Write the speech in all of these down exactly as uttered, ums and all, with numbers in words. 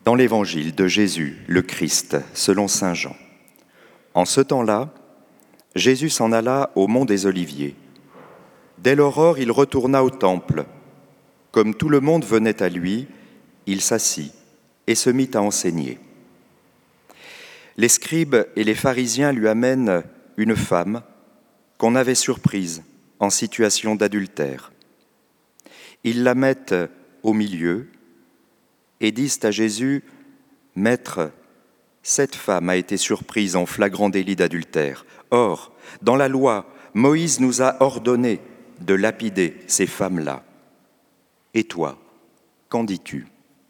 Dans l'évangile de Jésus, le Christ, selon saint Jean. En ce temps-là, Jésus s'en alla au mont des Oliviers. Dès l'aurore, il retourna au temple. Comme tout le monde venait à lui, il s'assit et se mit à enseigner. Les scribes et les pharisiens lui amènent une femme qu'on avait surprise en situation d'adultère. Ils la mettent au milieu et disent à Jésus, « Maître, cette femme a été surprise en flagrant délit d'adultère. Or, dans la loi, Moïse nous a ordonné de lapider ces femmes-là. Et toi, qu'en dis-tu »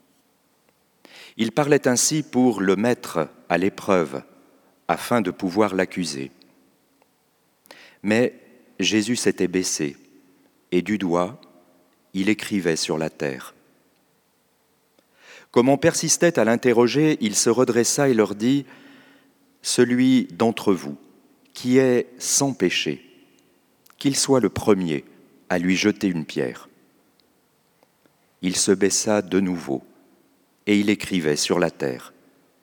Il parlait ainsi pour le mettre à l'épreuve, afin de pouvoir l'accuser. Mais Jésus s'était baissé, et du doigt, il écrivait sur la terre. Comme on persistait à l'interroger, il se redressa et leur dit, « Celui d'entre vous qui est sans péché, qu'il soit le premier à lui jeter une pierre. » Il se baissa de nouveau, et il écrivait sur la terre.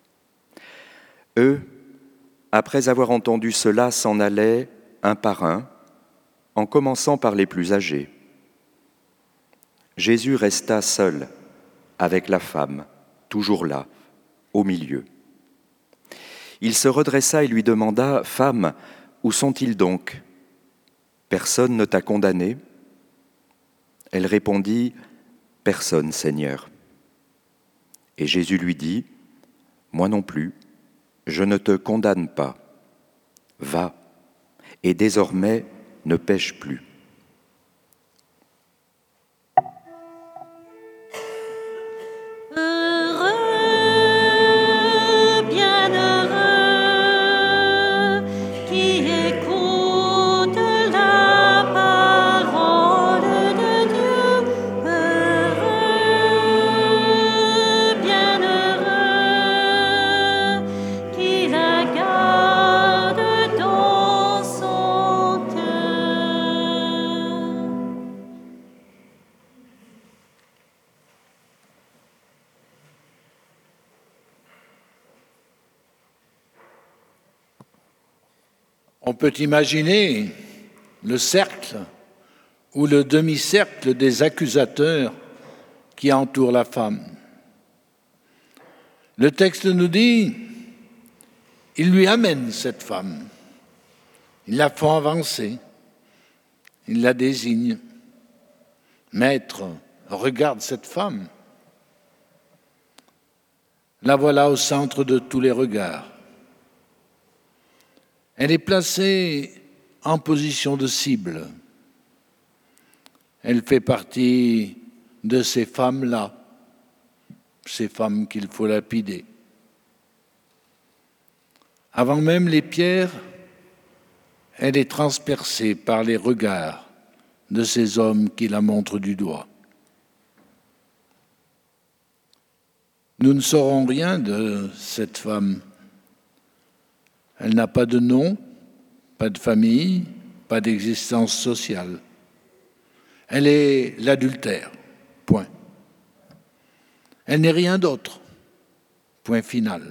Eux, après avoir entendu cela, s'en allaient un par un, en commençant par les plus âgés. Jésus resta seul avec la femme, toujours là, au milieu. Il se redressa et lui demanda, « Femme, où sont-ils donc ? Personne ne t'a condamné ?» Elle répondit, « Personne, Seigneur. » Et Jésus lui dit, « Moi non plus, je ne te condamne pas. Va, et désormais ne pêche plus. » On peut imaginer le cercle ou le demi-cercle des accusateurs qui entourent la femme. Le texte nous dit, il lui amène cette femme, ils la font avancer, il la désigne. Maître, regarde cette femme. La voilà au centre de tous les regards. Elle est placée en position de cible. Elle fait partie de ces femmes-là, ces femmes qu'il faut lapider. Avant même les pierres, elle est transpercée par les regards de ces hommes qui la montrent du doigt. Nous ne saurons rien de cette femme. Elle n'a pas de nom, pas de famille, pas d'existence sociale. Elle est l'adultère, point. Elle n'est rien d'autre, point final.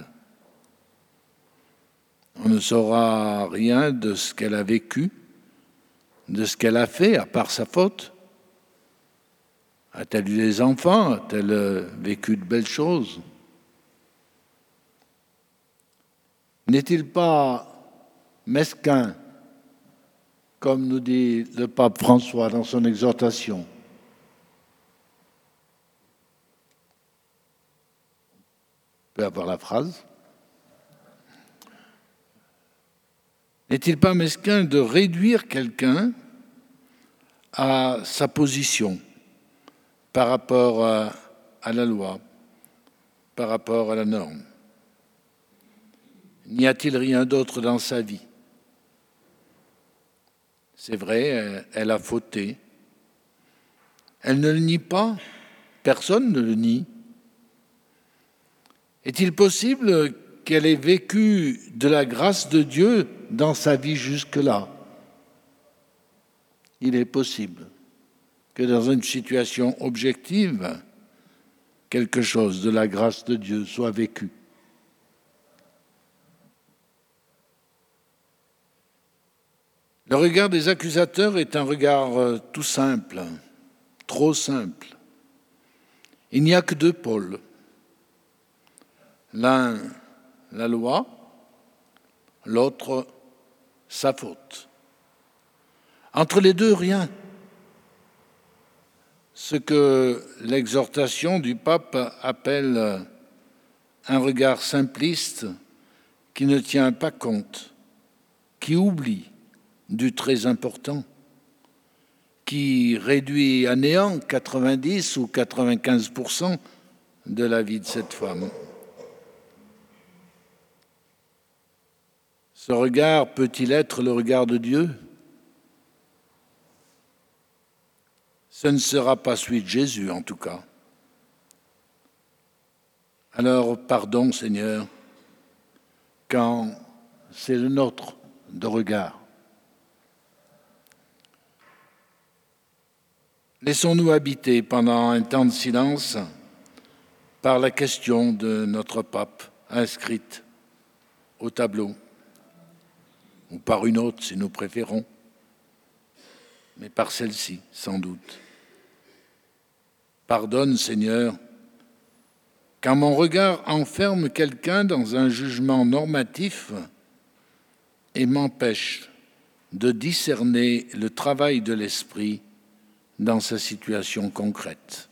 On ne saura rien de ce qu'elle a vécu, de ce qu'elle a fait, à part sa faute. A-t-elle eu des enfants? A-t-elle vécu de belles choses? N'est-il pas mesquin, comme nous dit le pape François dans son exhortation? On peut avoir la phrase. N'est-il pas mesquin de réduire quelqu'un à sa position par rapport à, à la loi, par rapport à la norme? N'y a-t-il rien d'autre dans sa vie? C'est vrai, elle a fauté. Elle ne le nie pas, personne ne le nie. Est-il possible qu'elle ait vécu de la grâce de Dieu dans sa vie jusque-là? Il est possible que dans une situation objective, quelque chose de la grâce de Dieu soit vécu. Le regard des accusateurs est un regard tout simple, trop simple. Il n'y a que deux pôles. L'un, la loi, l'autre, sa faute. Entre les deux, rien. Ce que l'exhortation du pape appelle un regard simpliste qui ne tient pas compte, qui oublie du très important, qui réduit à néant quatre-vingt-dix ou quatre-vingt-quinze pour cent de la vie de cette femme. Ce regard peut-il être le regard de Dieu? Ce ne sera pas celui de Jésus, en tout cas. Alors, pardon, Seigneur, quand c'est le nôtre de regard. Laissons-nous habiter pendant un temps de silence par la question de notre pape inscrite au tableau, ou par une autre si nous préférons, mais par celle-ci sans doute. Pardonne, Seigneur, quand mon regard enferme quelqu'un dans un jugement normatif et m'empêche de discerner le travail de l'esprit dans sa situation concrète.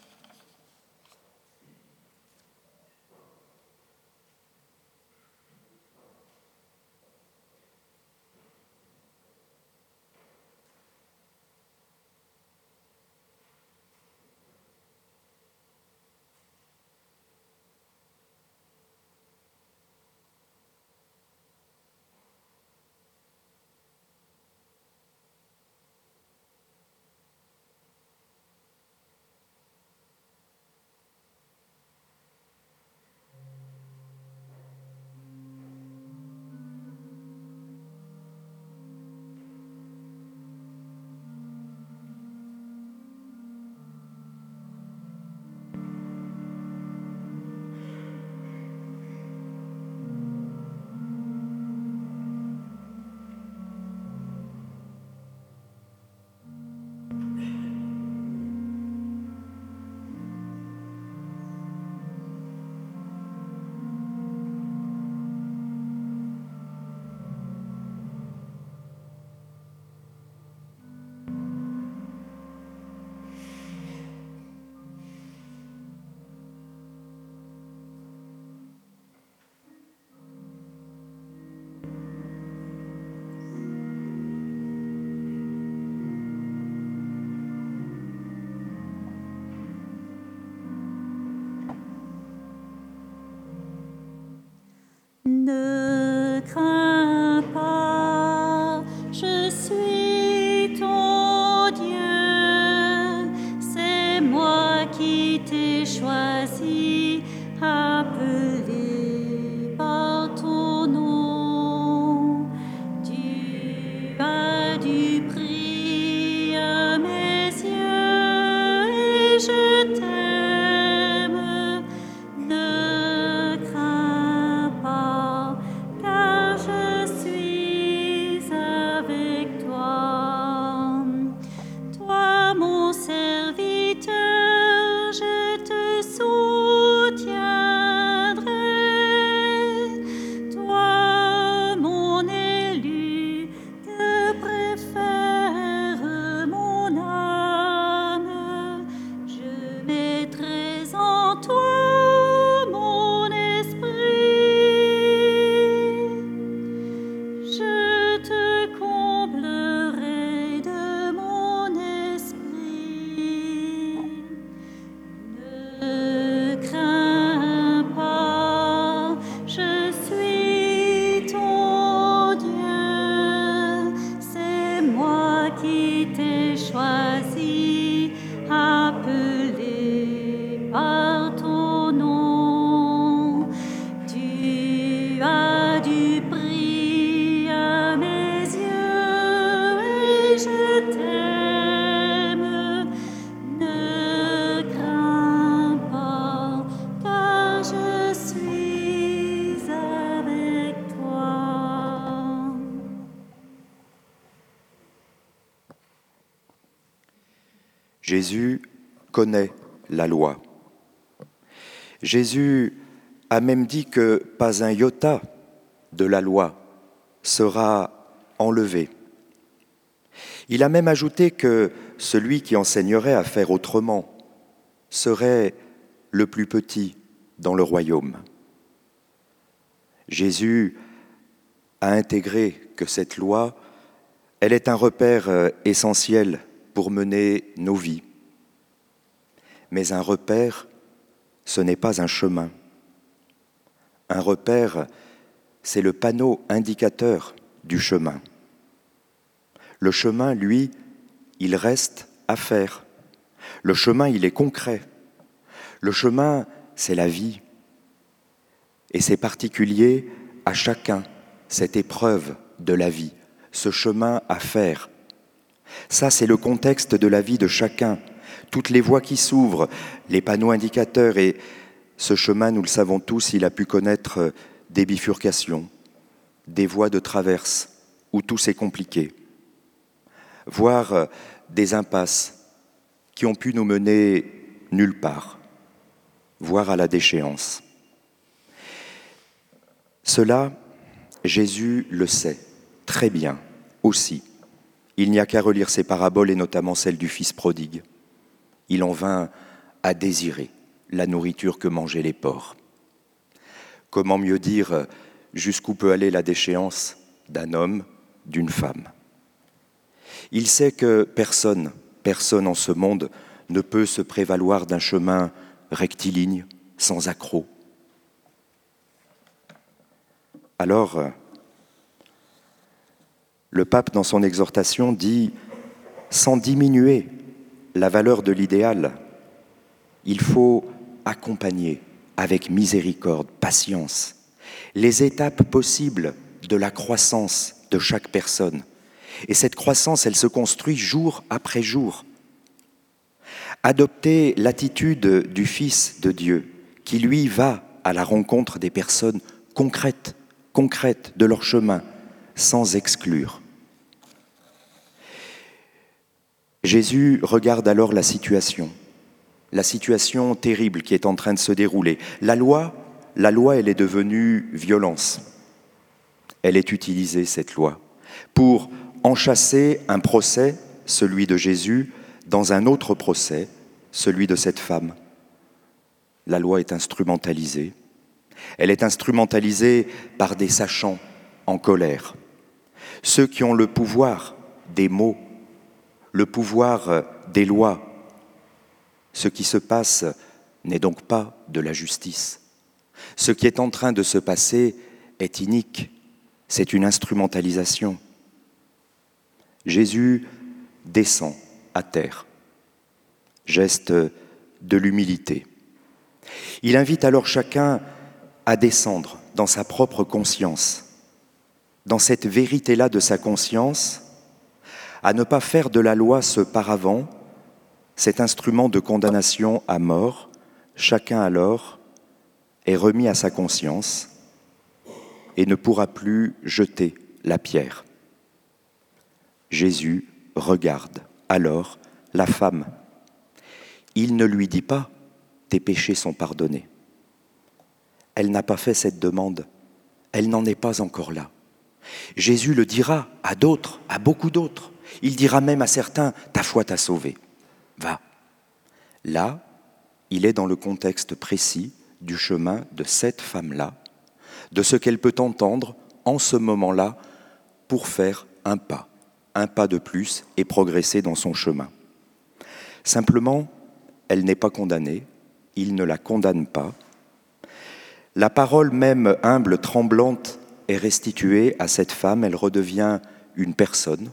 Jésus connaît la loi. Jésus a même dit que pas un iota de la loi sera enlevé. Il a même ajouté que celui qui enseignerait à faire autrement serait le plus petit dans le royaume. Jésus a intégré que cette loi, elle est un repère essentiel pour mener nos vies. Mais un repère, ce n'est pas un chemin. Un repère, c'est le panneau indicateur du chemin. Le chemin, lui, il reste à faire. Le chemin, il est concret. Le chemin, c'est la vie. Et c'est particulier à chacun, cette épreuve de la vie, ce chemin à faire. Ça, c'est le contexte de la vie de chacun. Toutes les voies qui s'ouvrent, les panneaux indicateurs. Et ce chemin, nous le savons tous, il a pu connaître des bifurcations, des voies de traverse où tout s'est compliqué, voire des impasses qui ont pu nous mener nulle part, voire à la déchéance. Cela, Jésus le sait très bien aussi. Il n'y a qu'à relire ses paraboles et notamment celle du Fils prodigue. Il en vint à désirer la nourriture que mangeaient les porcs. Comment mieux dire jusqu'où peut aller la déchéance d'un homme, d'une femme? Il sait que personne, personne en ce monde ne peut se prévaloir d'un chemin rectiligne, sans accroc. Alors, le pape, dans son exhortation, dit « Sans diminuer la valeur de l'idéal, il faut accompagner avec miséricorde, patience, les étapes possibles de la croissance de chaque personne. Et cette croissance, elle se construit jour après jour. Adopter l'attitude du Fils de Dieu, qui lui va à la rencontre des personnes concrètes, concrètes de leur chemin, sans exclure. Jésus regarde alors la situation, la situation terrible qui est en train de se dérouler. La loi, la loi, elle est devenue violence. Elle est utilisée, cette loi, pour enchâsser un procès, celui de Jésus, dans un autre procès, celui de cette femme. La loi est instrumentalisée. Elle est instrumentalisée par des sachants en colère. Ceux qui ont le pouvoir des mots, le pouvoir des lois. Ce qui se passe n'est donc pas de la justice. Ce qui est en train de se passer est inique. C'est une instrumentalisation. Jésus descend à terre, geste de l'humilité. Il invite alors chacun à descendre dans sa propre conscience, dans cette vérité-là de sa conscience, à ne pas faire de la loi ce paravent, cet instrument de condamnation à mort. Chacun alors est remis à sa conscience et ne pourra plus jeter la pierre. Jésus regarde alors la femme. Il ne lui dit pas « tes péchés sont pardonnés ». Elle n'a pas fait cette demande, elle n'en est pas encore là. Jésus le dira à d'autres, à beaucoup d'autres. Il dira même à certains « ta foi t'a sauvé, va ». Là, il est dans le contexte précis du chemin de cette femme-là, de ce qu'elle peut entendre en ce moment-là pour faire un pas, un pas de plus et progresser dans son chemin. Simplement, elle n'est pas condamnée, il ne la condamne pas. La parole même humble, tremblante, est restituée à cette femme, elle redevient une personne.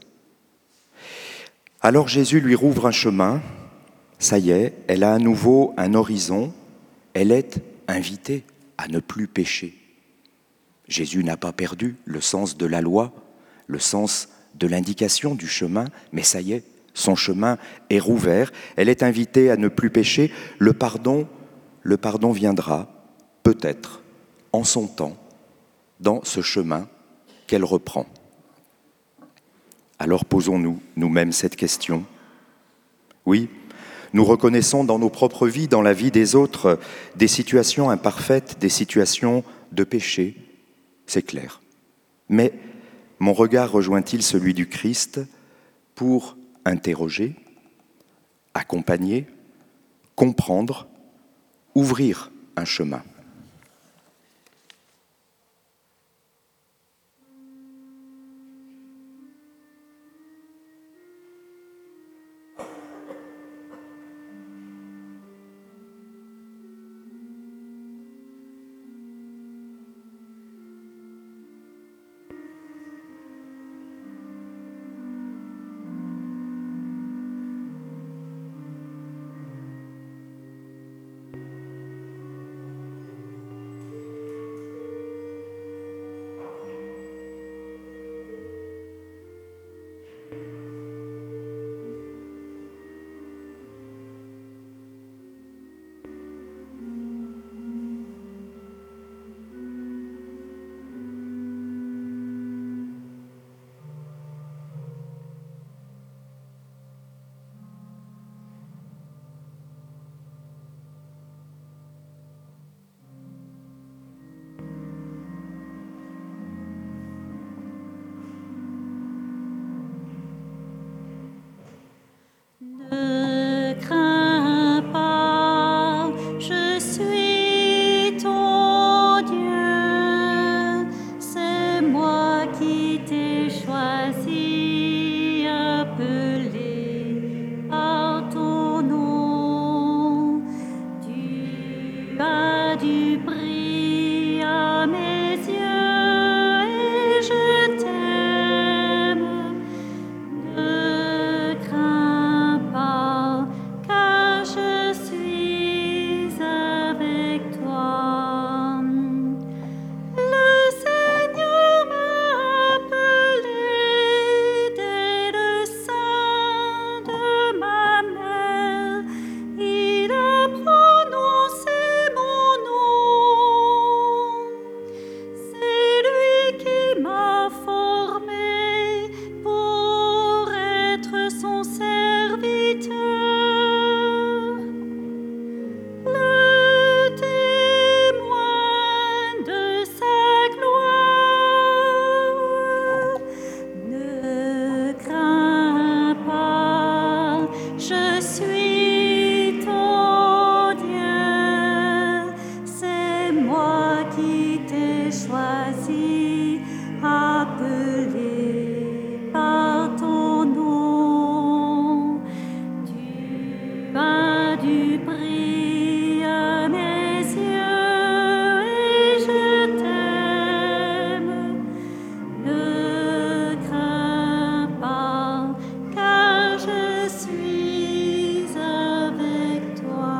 Alors Jésus lui rouvre un chemin, ça y est, elle a à nouveau un horizon, elle est invitée à ne plus pécher. Jésus n'a pas perdu le sens de la loi, le sens de l'indication du chemin, mais ça y est, son chemin est rouvert, elle est invitée à ne plus pécher, le pardon, le pardon viendra, peut-être, en son temps, dans ce chemin qu'elle reprend. Alors posons-nous nous-mêmes cette question. Oui, Nous reconnaissons dans nos propres vies, dans la vie des autres, des situations imparfaites, des situations de péché, c'est clair. Mais mon regard rejoint-il celui du Christ pour interroger, accompagner, comprendre, ouvrir un chemin? Ne crains pas, je suis ton Dieu, c'est moi qui t'ai choisi, appelé par ton nom. Tu as du prix à mes yeux et je t'aime. Ne crains pas, car je suis avec toi. Le Seigneur m'a appelé dès le sein de ma mère. Il a prononcé mon nom. C'est lui qui m'a formé pour être son serviteur, le témoin de sa gloire. Ne crains pas, je suis ton Dieu, c'est moi qui t'ai choisi, appelé par ton nom. Tu as du prix à mes yeux et je t'aime. Ne crains pas, car je suis avec toi.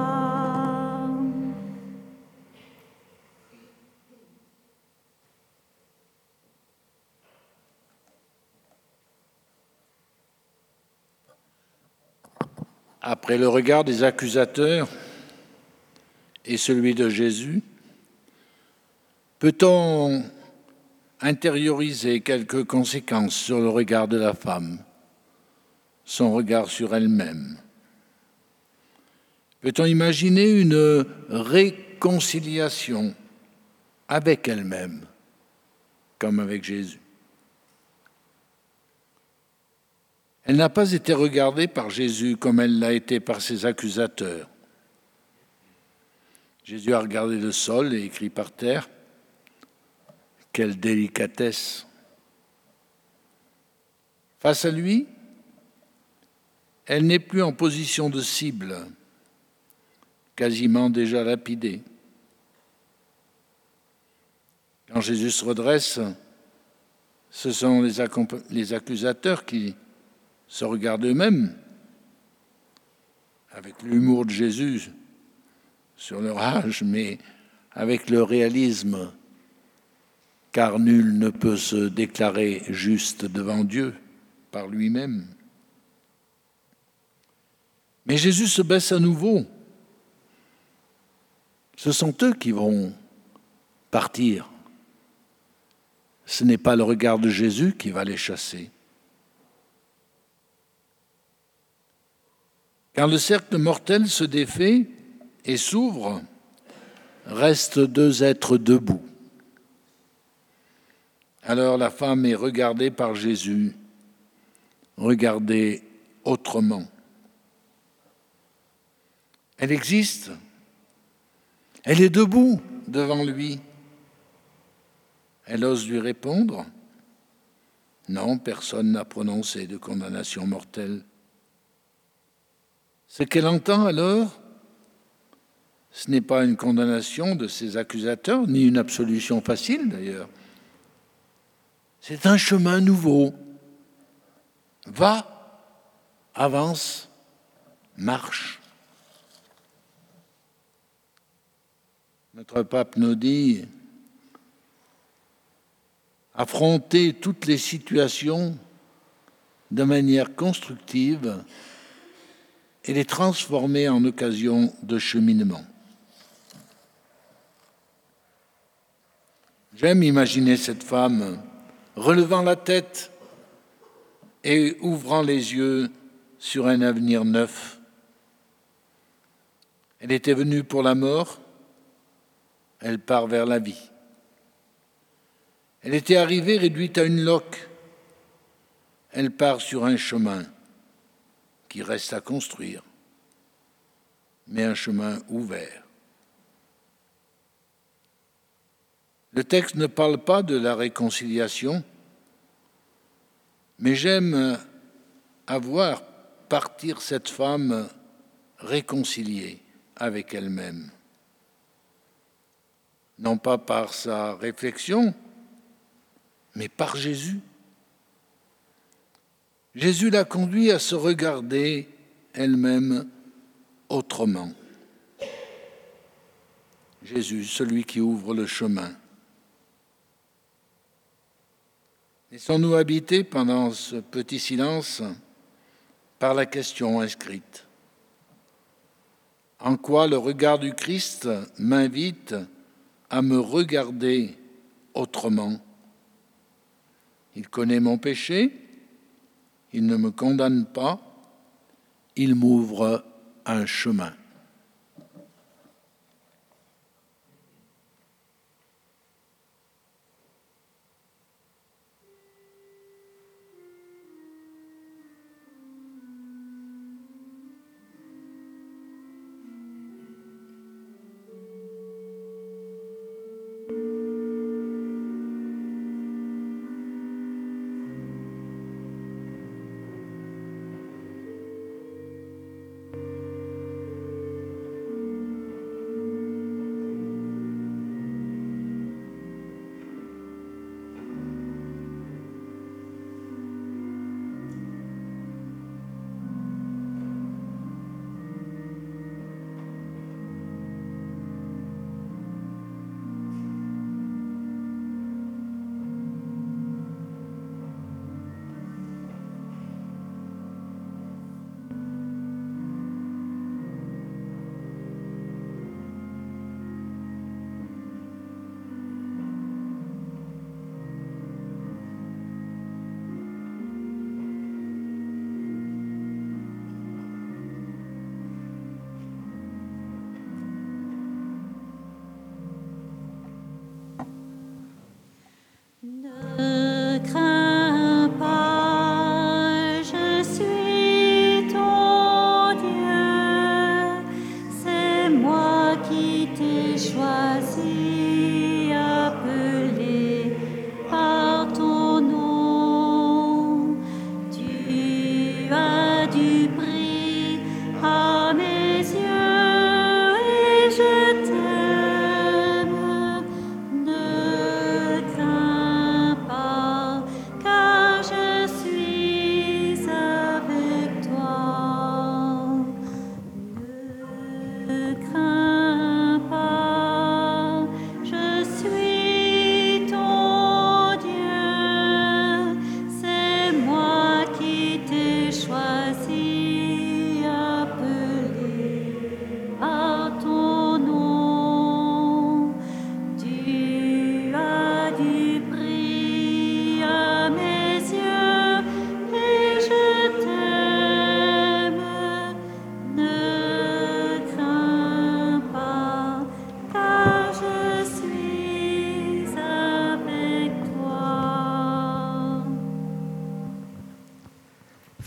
Après le regard des accusateurs et celui de Jésus, peut-on intérioriser quelques conséquences sur le regard de la femme, son regard sur elle-même? Peut-on imaginer une réconciliation avec elle-même, comme avec Jésus? Elle n'a pas été regardée par Jésus comme elle l'a été par ses accusateurs. Jésus a regardé le sol et écrit par terre. Quelle délicatesse! Face à lui, elle n'est plus en position de cible, quasiment déjà lapidée. Quand Jésus se redresse, ce sont les, accomp- les accusateurs qui se regardent eux-mêmes, avec l'humour de Jésus sur leur âge, mais avec le réalisme, car nul ne peut se déclarer juste devant Dieu par lui-même. Mais Jésus se baisse à nouveau. Ce sont eux qui vont partir. Ce n'est pas le regard de Jésus qui va les chasser. Quand le cercle mortel se défait et s'ouvre, restent deux êtres debout. Alors la femme est regardée par Jésus, regardée autrement. Elle existe, elle est debout devant lui. Elle ose lui répondre ? Non, personne n'a prononcé de condamnation mortelle. Ce qu'elle entend alors, ce n'est pas une condamnation de ses accusateurs, ni une absolution facile d'ailleurs. C'est un chemin nouveau. Va, avance, marche. Notre pape nous dit, affronter toutes les situations de manière constructive et les transformer en occasion de cheminement. J'aime imaginer cette femme relevant la tête et ouvrant les yeux sur un avenir neuf. Elle était venue pour la mort, elle part vers la vie. Elle était arrivée réduite à une loque, elle part sur un chemin qui reste à construire, mais un chemin ouvert. Le texte ne parle pas de la réconciliation, mais j'aime avoir partir cette femme réconciliée avec elle-même. Non pas par sa réflexion, mais par Jésus. Jésus l'a conduit à se regarder elle-même autrement. Jésus, celui qui ouvre le chemin. Laissons-nous habiter pendant ce petit silence par la question inscrite. En quoi le regard du Christ m'invite à me regarder autrement ? Il connaît mon péché, il ne me condamne pas, il m'ouvre un chemin.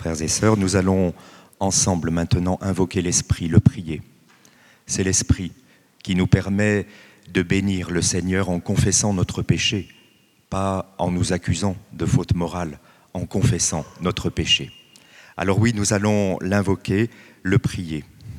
frères et sœurs, nous allons ensemble maintenant invoquer l'Esprit, le prier. C'est l'Esprit qui nous permet de bénir le Seigneur en confessant notre péché, pas en nous accusant de faute morale, en confessant notre péché. Alors oui, nous allons l'invoquer, le prier.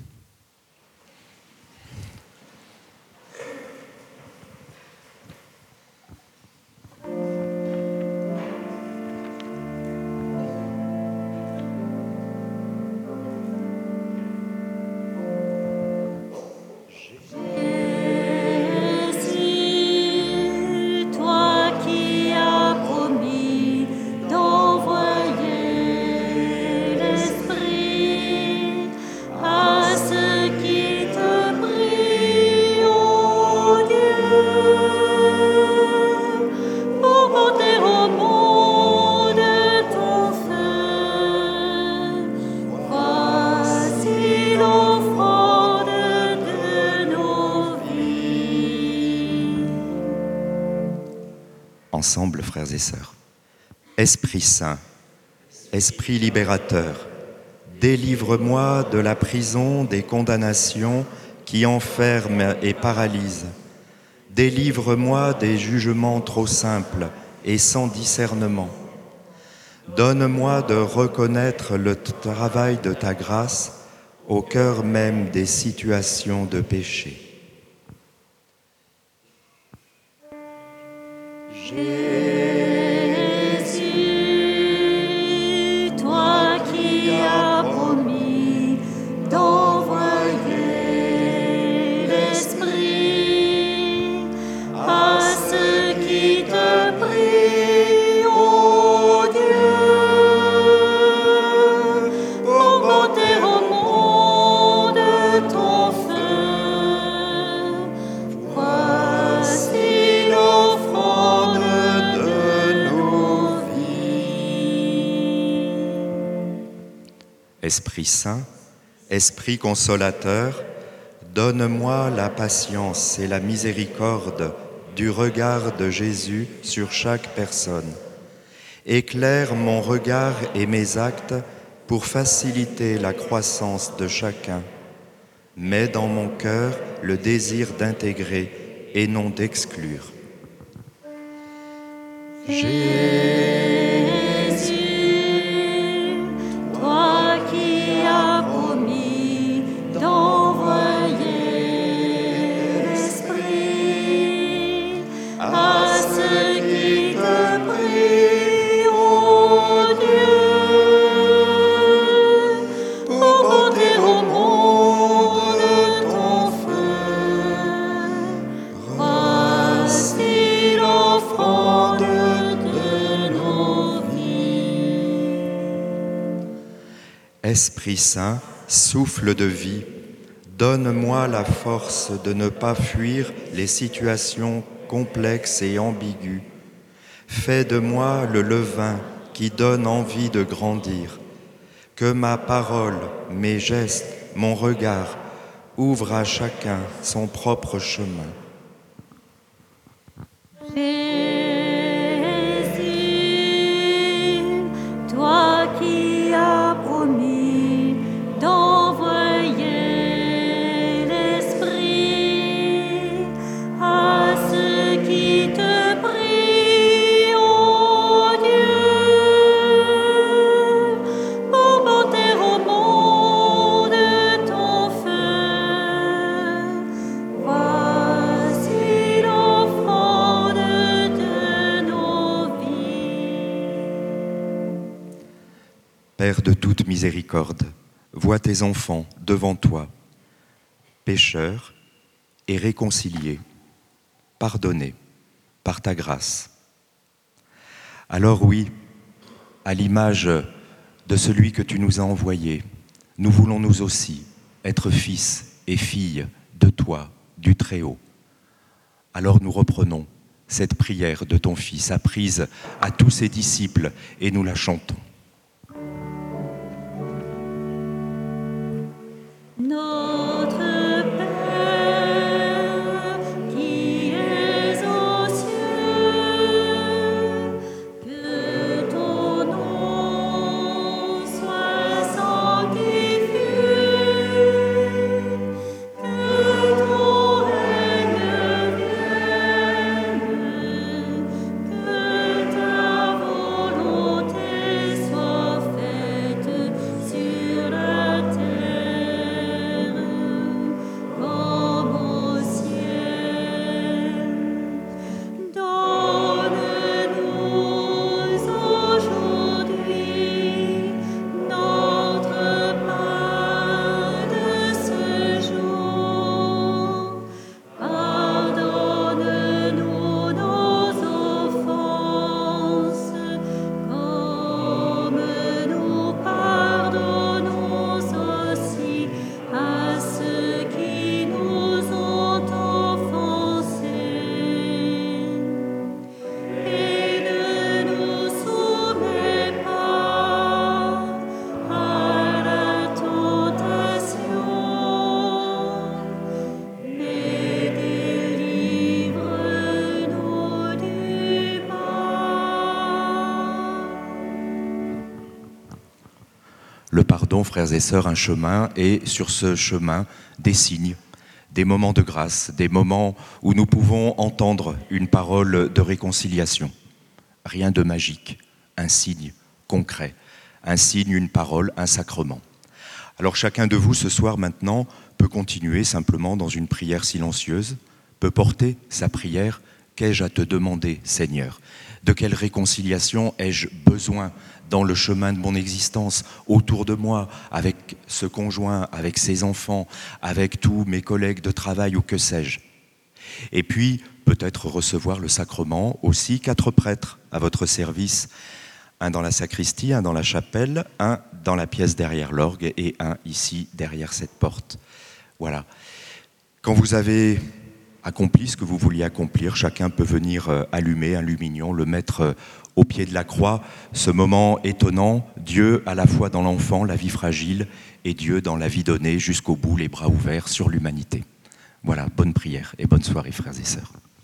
Ensemble, frères et sœurs. Esprit Saint, Esprit libérateur, délivre-moi de la prison des condamnations qui enferment et paralysent. Délivre-moi des jugements trop simples et sans discernement. Donne-moi de reconnaître le travail de ta grâce au cœur même des situations de péché. Jésus, toi qui as promis d'envoyer l'Esprit à ceux qui te prient, ô Dieu, pour porter au monde ton feu. Voici l'offrande de nos vies. Esprit Saint, Esprit consolateur, donne-moi la patience et la miséricorde du regard de Jésus sur chaque personne. Éclaire mon regard et mes actes pour faciliter la croissance de chacun. Mets dans mon cœur le désir d'intégrer et non d'exclure. Jésus, toi qui as promis d'envoyer l'Esprit à ceux qui te prient, ô Dieu, pour porter au monde ton feu. Voici l'offrande de nos vies. Esprit Saint, souffle de vie, donne-moi la force de ne pas fuir les situations complexes et ambiguës. Fais de moi le levain qui donne envie de grandir. Que ma parole, mes gestes, mon regard ouvrent à chacun son propre chemin. Jésus, toi qui as promis d'envoyer l'Esprit à ceux qui te prient, ô Dieu, pour porter au monde ton feu. Voici l'offrande de nos vies. Père de toute miséricorde, vois tes enfants devant toi, pécheurs et réconciliés, pardonnés par ta grâce. Alors oui, à l'image de celui que tu nous as envoyé, nous voulons nous aussi être fils et filles de toi, du Très-Haut. Alors nous reprenons cette prière de ton Fils apprise à tous ses disciples et nous la chantons. Notre Père qui es aux cieux, que ton nom soit le pardon, frères et sœurs, un chemin, et sur ce chemin, des signes, des moments de grâce, des moments où nous pouvons entendre une parole de réconciliation. Rien de magique, un signe concret, un signe, une parole, un sacrement. Alors chacun de vous, ce soir maintenant, peut continuer simplement dans une prière silencieuse, peut porter sa prière. Qu'ai-je à te demander, Seigneur? De quelle réconciliation ai-je besoin dans le chemin de mon existence, autour de moi, avec ce conjoint, avec ses enfants, avec tous mes collègues de travail ou que sais-je? Et puis, peut-être recevoir le sacrement aussi, quatre prêtres à votre service, un dans la sacristie, un dans la chapelle, un dans la pièce derrière l'orgue et un ici derrière cette porte. Voilà. Quand vous avez accompli ce que vous vouliez accomplir, chacun peut venir allumer un lumignon, le mettre au pied de la croix, ce moment étonnant, Dieu à la fois dans l'enfant, la vie fragile, et Dieu dans la vie donnée, jusqu'au bout, les bras ouverts sur l'humanité. Voilà, bonne prière et bonne soirée, frères et sœurs.